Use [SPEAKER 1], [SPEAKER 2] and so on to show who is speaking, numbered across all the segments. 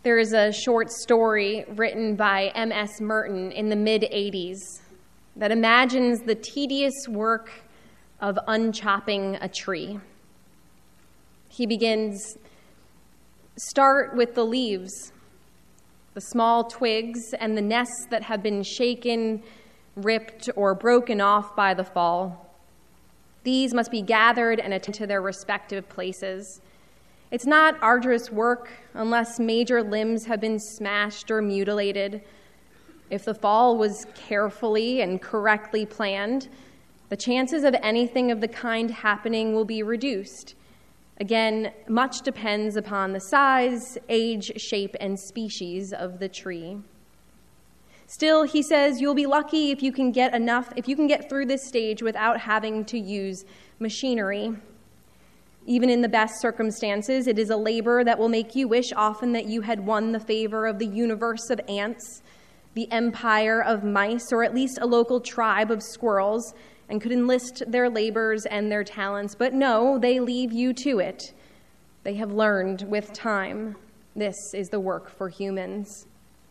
[SPEAKER 1] There is a short story written by M.S. Merton in the mid-'80s that imagines the tedious work of unchopping a tree. He begins, start with the leaves, the small twigs and the nests that have been shaken, ripped, or broken off by the fall. These must be gathered and attended to their respective places. It's not arduous work unless major limbs have been smashed or mutilated. If the fall was carefully and correctly planned, the chances of anything of the kind happening will be reduced. Again, much depends upon the size, age, shape, and species of the tree. Still, he says, you'll be lucky if you can get through this stage without having to use machinery. Even in the best circumstances, it is a labor that will make you wish often that you had won the favor of the universe of ants, the empire of mice, or at least a local tribe of squirrels, and could enlist their labors and their talents. But no, they leave you to it. They have learned with time. This is the work for humans.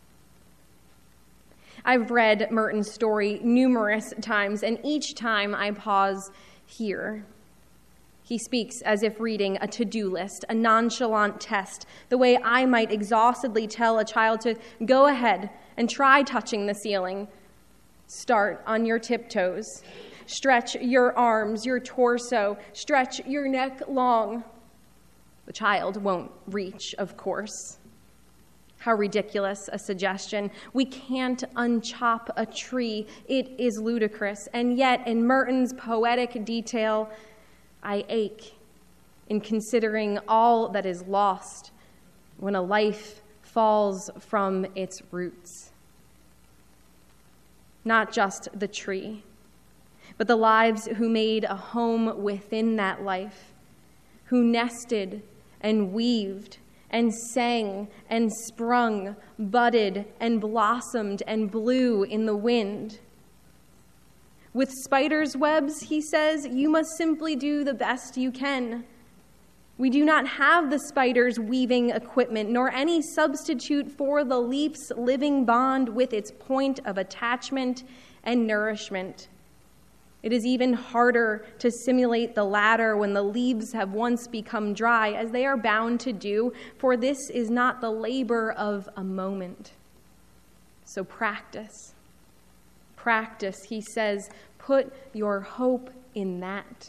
[SPEAKER 1] I've read Merton's story numerous times, and each time I pause here. He speaks as if reading a to-do list, a nonchalant test, the way I might exhaustedly tell a child to go ahead and try touching the ceiling. Start on your tiptoes. Stretch your arms, your torso. Stretch your neck long. The child won't reach, of course. How ridiculous a suggestion. We can't unchop a tree. It is ludicrous. And yet, in Merton's poetic detail, I ache in considering all that is lost when a life falls from its roots. Not just the tree, but the lives who made a home within that life, who nested and weaved and sang and sprung, budded and blossomed and blew in the wind. With spiders' webs, he says, you must simply do the best you can. We do not have the spider's weaving equipment, nor any substitute for the leaf's living bond with its point of attachment and nourishment. It is even harder to simulate the latter when the leaves have once become dry, as they are bound to do, for this is not the labor of a moment. So practice. Practice, he says, put your hope in that.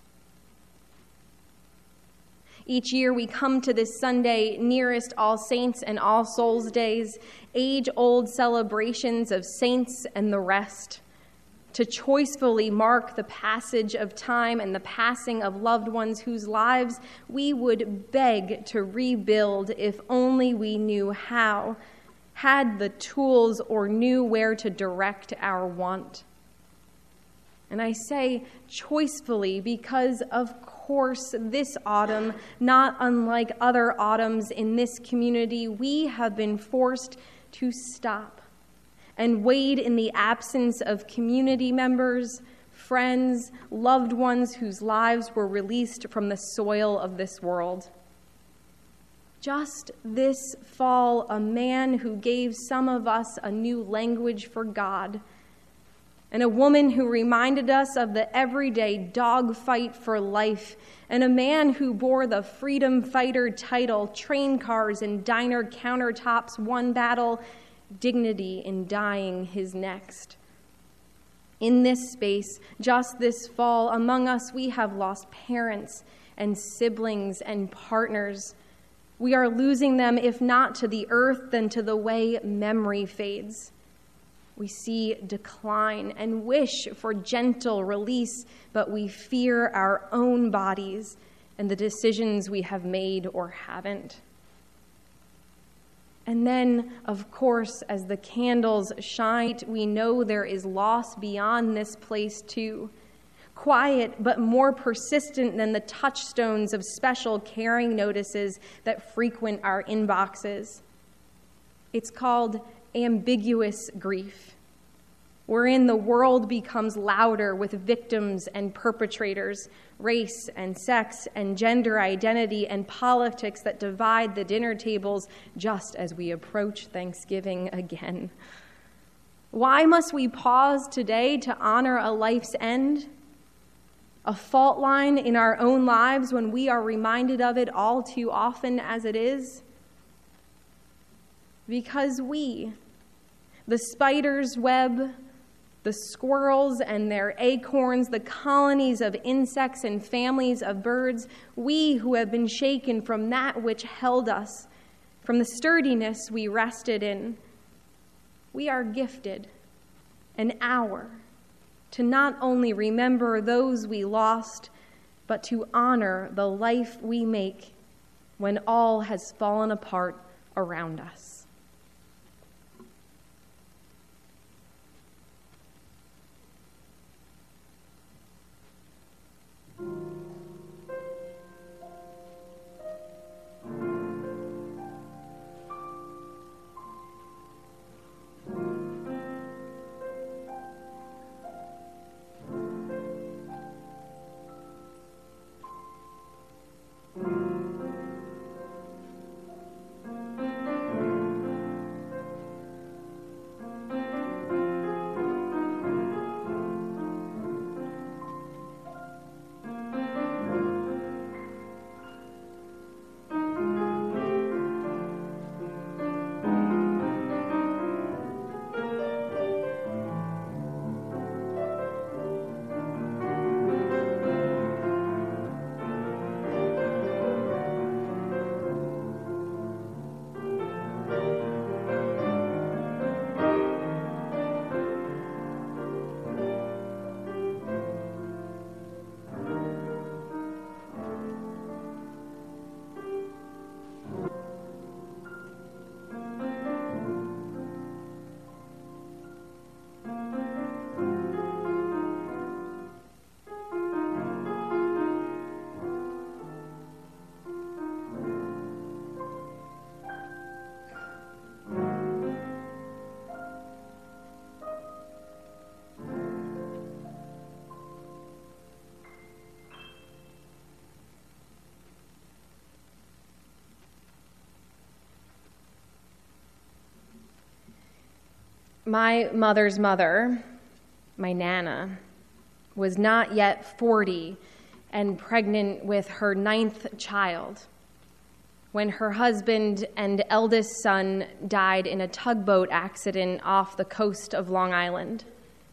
[SPEAKER 1] Each year we come to this Sunday nearest All Saints and All Souls Days, age-old celebrations of saints and the rest, to choicefully mark the passage of time and the passing of loved ones whose lives we would beg to rebuild if only we knew how, had the tools, or knew where to direct our want. And I say choicefully because, of course, this autumn, not unlike other autumns in this community, we have been forced to stop and wade in the absence of community members, friends, loved ones whose lives were released from the soil of this world. Just this fall, a man who gave some of us a new language for God, and a woman who reminded us of the everyday dogfight for life, and a man who bore the freedom fighter title, train cars and diner countertops one battle, dignity in dying his next. In this space, just this fall, among us we have lost parents and siblings and partners. We are losing them, if not to the earth, then to the way memory fades. We see decline and wish for gentle release, but we fear our own bodies and the decisions we have made or haven't. And then, of course, as the candles shine, we know there is loss beyond this place too. Quiet, but more persistent than the touchstones of special caring notices that frequent our inboxes. It's called ambiguous grief. wherein the world becomes louder with victims and perpetrators, race and sex and gender identity and politics that divide the dinner tables just as we approach Thanksgiving again. Why must we pause today to honor a life's end? A fault line in our own lives when we are reminded of it all too often as it is? Because we, the spider's web, the squirrels and their acorns, the colonies of insects and families of birds, we who have been shaken from that which held us, from the sturdiness we rested in, we are gifted an hour to not only remember those we lost, but to honor the life we make when all has fallen apart around us. My mother's mother, my Nana, was not yet 40 and pregnant with her 9th child when her husband and eldest son died in a tugboat accident off the coast of Long Island.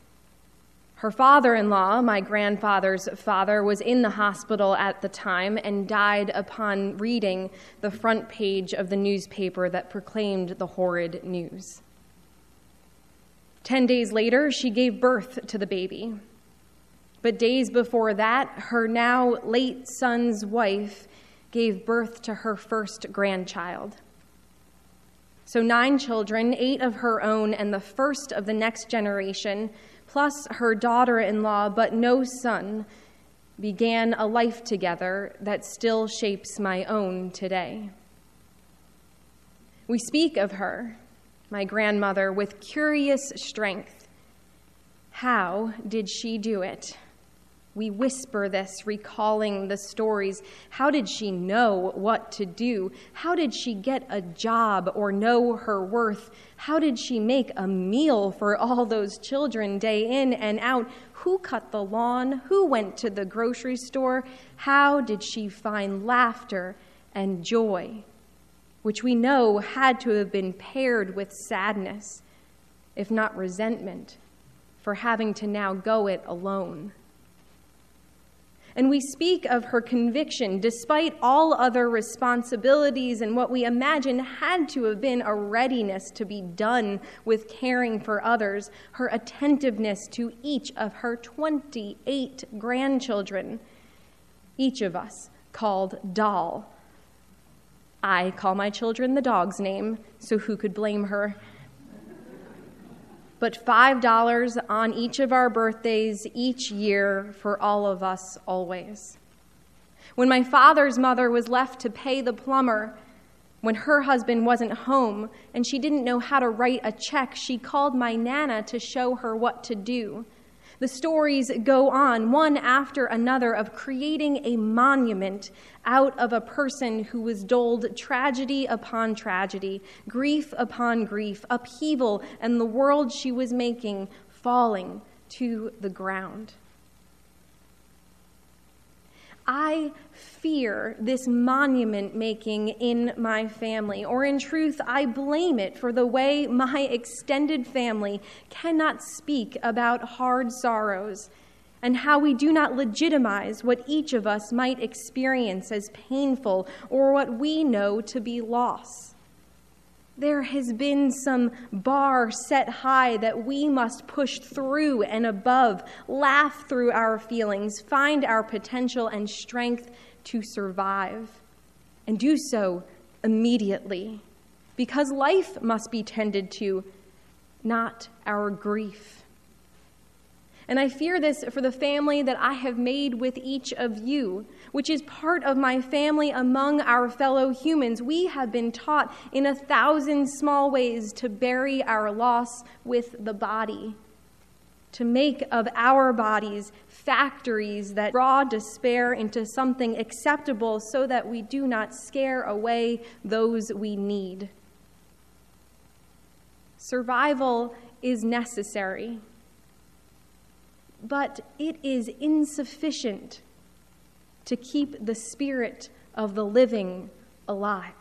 [SPEAKER 1] Her father-in-law, my grandfather's father, was in the hospital at the time and died upon reading the front page of the newspaper that proclaimed the horrid news. 10 days later, she gave birth to the baby. But days before that, her now late son's wife gave birth to her first grandchild. So 9 children, 8 of her own and the first of the next generation, plus her daughter-in-law, but no son, began a life together that still shapes my own today. We speak of her, my grandmother, with curious strength. How did she do it? We whisper this, recalling the stories. How did she know what to do? How did she get a job or know her worth? How did she make a meal for all those children day in and out? Who cut the lawn? Who went to the grocery store? How did she find laughter and joy, which we know had to have been paired with sadness, if not resentment, for having to now go it alone? And we speak of her conviction, despite all other responsibilities and what we imagine had to have been a readiness to be done with caring for others, her attentiveness to each of her 28 grandchildren, each of us called Doll. I call my children the dog's name, so who could blame her? But $5 on each of our birthdays each year for all of us always. When my father's mother was left to pay the plumber, When her husband wasn't home and she didn't know how to write a check, she called my Nana to show her what to do. The stories go on, one after another, of creating a monument out of a person who was doled tragedy upon tragedy, grief upon grief, upheaval, and the world she was making falling to the ground. I fear this monument making in my family, or in truth, I blame it for the way my extended family cannot speak about hard sorrows and how we do not legitimize what each of us might experience as painful or what we know to be loss. There has been some bar set high that we must push through and above, laugh through our feelings, find our potential and strength to survive, and do so immediately, because life must be tended to, not our grief. And I fear this for the family that I have made with each of you, which is part of my family among our fellow humans. We have been taught in 1,000 small ways to bury our loss with the body, to make of our bodies factories that draw despair into something acceptable so that we do not scare away those we need. Survival is necessary, but it is insufficient to keep the spirit of the living alive.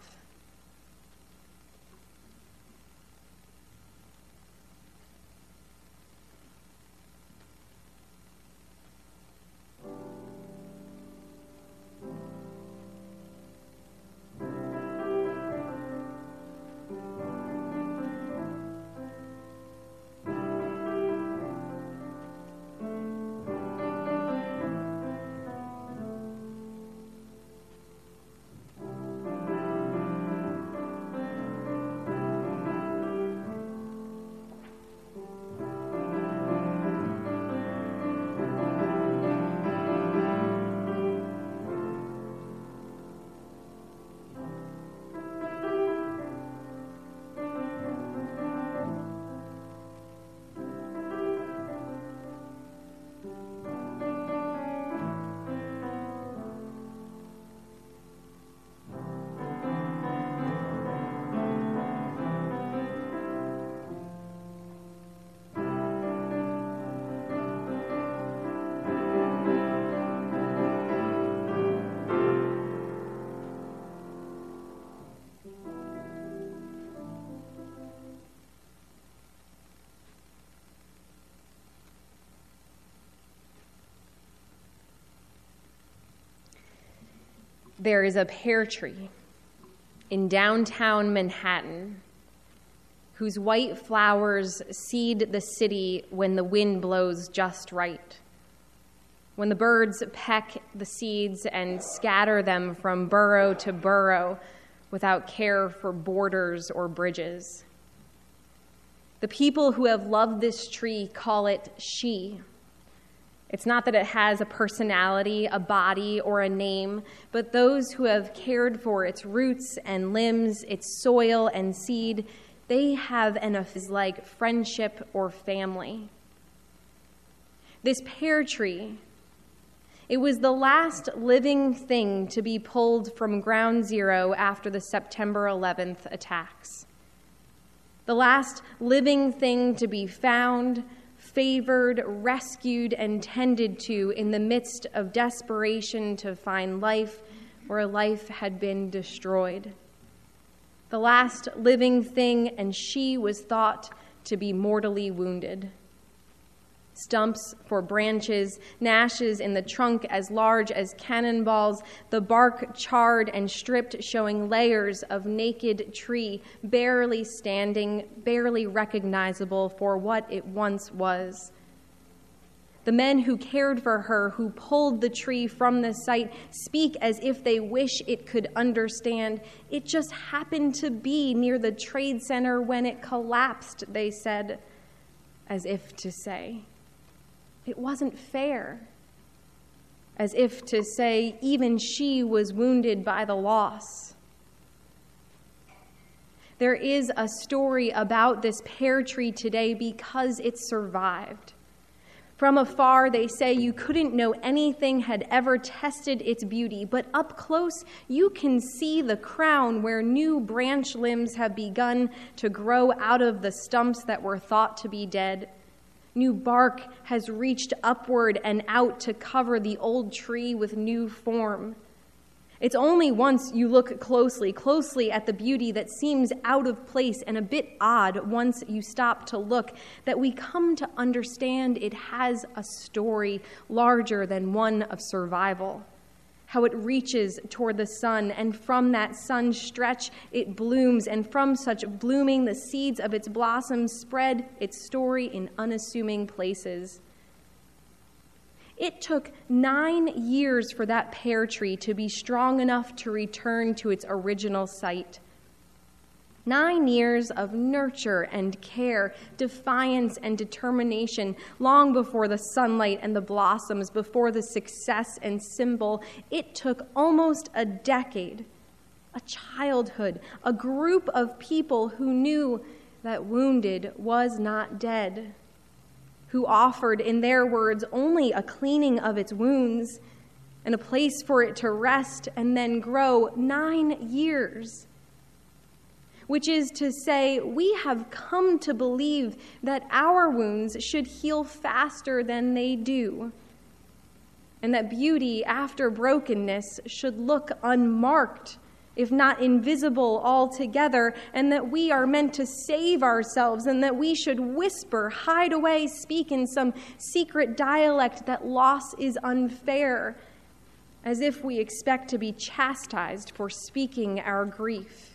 [SPEAKER 1] There is a pear tree in downtown Manhattan whose white flowers seed the city when the wind blows just right, when the birds peck the seeds and scatter them from burrow to burrow without care for borders or bridges. The people who have loved this tree call it she. It's not that it has a personality, a body, or a name, but those who have cared for its roots and limbs, its soil and seed, they have an like friendship or family. This pear tree, it was the last living thing to be pulled from ground zero after the September 11th attacks. The last living thing to be found, favored, rescued, and tended to in the midst of desperation to find life where life had been destroyed. The last living thing, and she was thought to be mortally wounded. Stumps for branches, gnashes in the trunk as large as cannonballs, the bark charred and stripped, showing layers of naked tree, barely standing, barely recognizable for what it once was. The men who cared for her, who pulled the tree from the site, speak as if they wish it could understand. It just happened to be near the Trade Center when it collapsed, they said, as if to say. It wasn't fair, as if to say even she was wounded by the loss. There is a story about this pear tree today because it survived. From afar, they say you couldn't know anything had ever tested its beauty, but up close, you can see the crown where new branch limbs have begun to grow out of the stumps that were thought to be dead. New bark has reached upward and out to cover the old tree with new form. It's only once you look closely at the beauty that seems out of place and a bit odd once you stop to look, that we come to understand it has a story larger than one of survival. How it reaches toward the sun, and from that sun's stretch it blooms, and from such blooming the seeds of its blossoms spread its story in unassuming places. It took 9 years for that pear tree to be strong enough to return to its original site. 9 years of nurture and care, defiance and determination, long before the sunlight and the blossoms, before the success and symbol. It took almost a decade, a childhood, a group of people who knew that wounded was not dead, who offered, in their words, only a cleaning of its wounds and a place for it to rest and then grow. 9 years. Which is to say, we have come to believe that our wounds should heal faster than they do, and that beauty after brokenness should look unmarked, if not invisible altogether, and that we are meant to save ourselves, and that we should whisper, hide away, speak in some secret dialect that loss is unfair, as if we expect to be chastised for speaking our grief.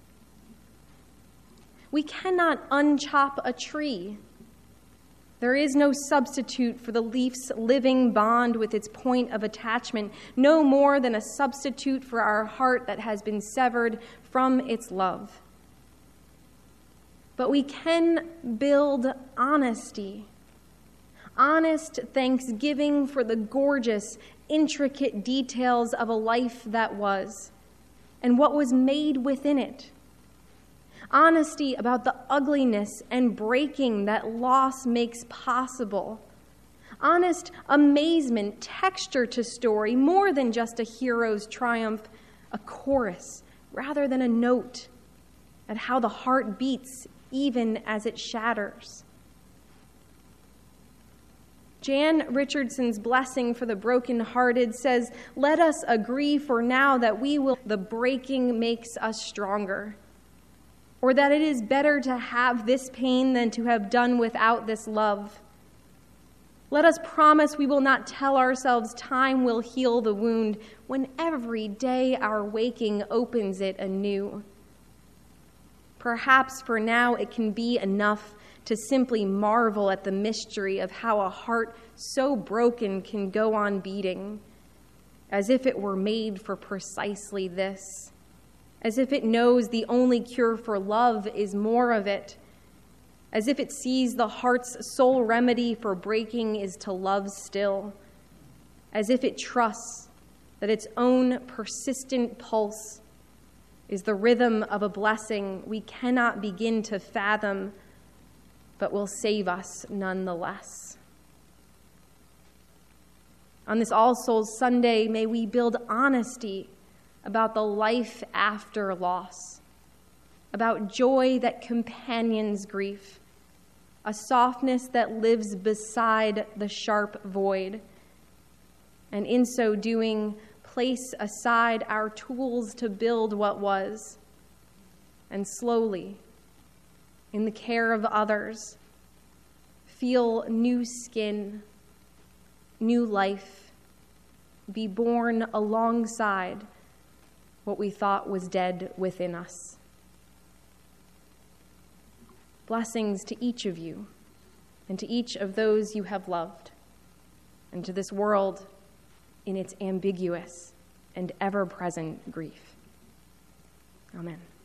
[SPEAKER 1] We cannot unchop a tree. There is no substitute for the leaf's living bond with its point of attachment, no more than a substitute for our heart that has been severed from its love. But we can build honesty, honest thanksgiving for the gorgeous, intricate details of a life that was, and what was made within it. Honesty about the ugliness and breaking that loss makes possible. Honest amazement, texture to story, more than just a hero's triumph, a chorus rather than a note, at how the heart beats even as it shatters. Jan Richardson's blessing for the brokenhearted says, "Let us agree for now that the breaking makes us stronger." Or that it is better to have this pain than to have done without this love. Let us promise we will not tell ourselves time will heal the wound when every day our waking opens it anew. Perhaps for now it can be enough to simply marvel at the mystery of how a heart so broken can go on beating, as if it were made for precisely this. As if it knows the only cure for love is more of it, as if it sees the heart's sole remedy for breaking is to love still, as if it trusts that its own persistent pulse is the rhythm of a blessing we cannot begin to fathom, but will save us nonetheless. On this All Souls Sunday, may we build honesty about the life after loss, about joy that companions grief, a softness that lives beside the sharp void, and in so doing, place aside our tools to build what was, and slowly, in the care of others, feel new skin, new life, be born alongside what we thought was dead within us. Blessings to each of you, and to each of those you have loved, and to this world in its ambiguous and ever-present grief. Amen.